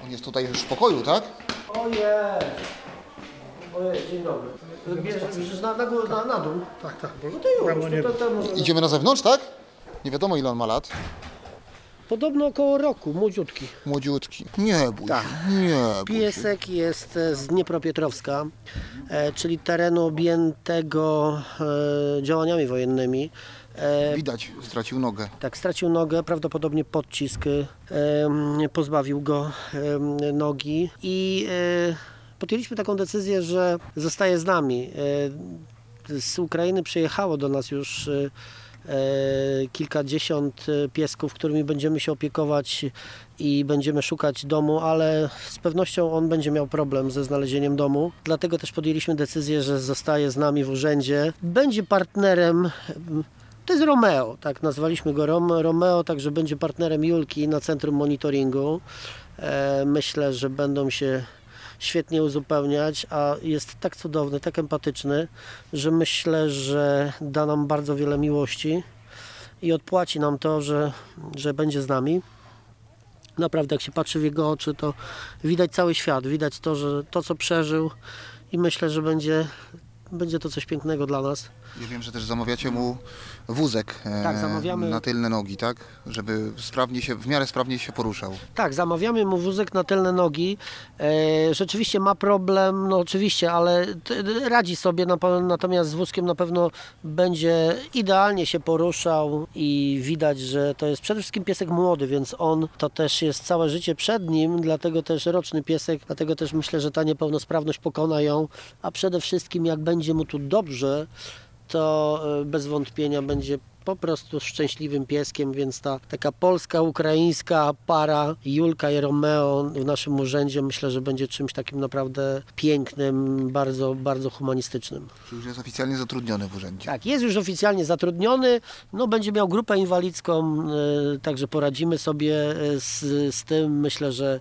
On jest tutaj już w pokoju, tak? O jest! Dzień dobry. Bierzesz na dół? Tak, tak. No to już, to może... Idziemy na zewnątrz, tak? Nie wiadomo ile on ma lat. Podobno około roku, młodziutki. Młodziutki. Nie bój Tak. się, nie bój się. Piesek jest z Dniepropietrowska, czyli terenu objętego działaniami wojennymi. Widać, stracił nogę. Tak, stracił nogę, prawdopodobnie pocisk pozbawił go nogi i podjęliśmy taką decyzję, że zostaje z nami. Z Ukrainy przyjechało do nas już kilkadziesiąt piesków, którymi będziemy się opiekować i będziemy szukać domu, ale z pewnością on będzie miał problem ze znalezieniem domu. Dlatego też podjęliśmy decyzję, że zostaje z nami w urzędzie. Będzie partnerem. To jest Romeo, tak nazwaliśmy go Romeo, także będzie partnerem Julki na centrum monitoringu. Myślę, że będą się świetnie uzupełniać, a jest tak cudowny, tak empatyczny, że myślę, że da nam bardzo wiele miłości i odpłaci nam to, że będzie z nami. Naprawdę, jak się patrzy w jego oczy, to widać cały świat, widać to, że to, co przeżył i myślę, że będzie to coś pięknego dla nas. Ja wiem, że też zamawiacie mu wózek Tak, zamawiamy. na tylne nogi, tak? Żeby w miarę sprawnie się poruszał. Tak, zamawiamy mu wózek na tylne nogi. Rzeczywiście ma problem, no oczywiście, ale radzi sobie, natomiast z wózkiem na pewno będzie idealnie się poruszał i widać, że to jest przede wszystkim piesek młody, więc on to też jest całe życie przed nim, dlatego też roczny piesek, dlatego też myślę, że ta niepełnosprawność pokona ją, a przede wszystkim jak będzie mu tu dobrze, to bez wątpienia będzie po prostu szczęśliwym pieskiem, więc ta taka polska-ukraińska para Julka i Romeo w naszym urzędzie myślę, że będzie czymś takim naprawdę pięknym, bardzo, bardzo humanistycznym. Czy już jest oficjalnie zatrudniony w urzędzie? Tak, jest już oficjalnie zatrudniony, no będzie miał grupę inwalidzką, także poradzimy sobie z tym. Myślę, że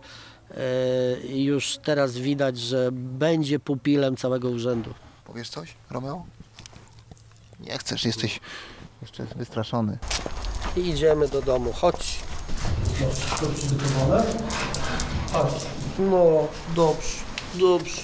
już teraz widać, że będzie pupilem całego urzędu. Powiesz coś, Romeo? Nie chcesz, jesteś jeszcze wystraszony. I idziemy do domu. Chodź. Dobrze, przygotowane? Chodź. No, dobrze, dobrze.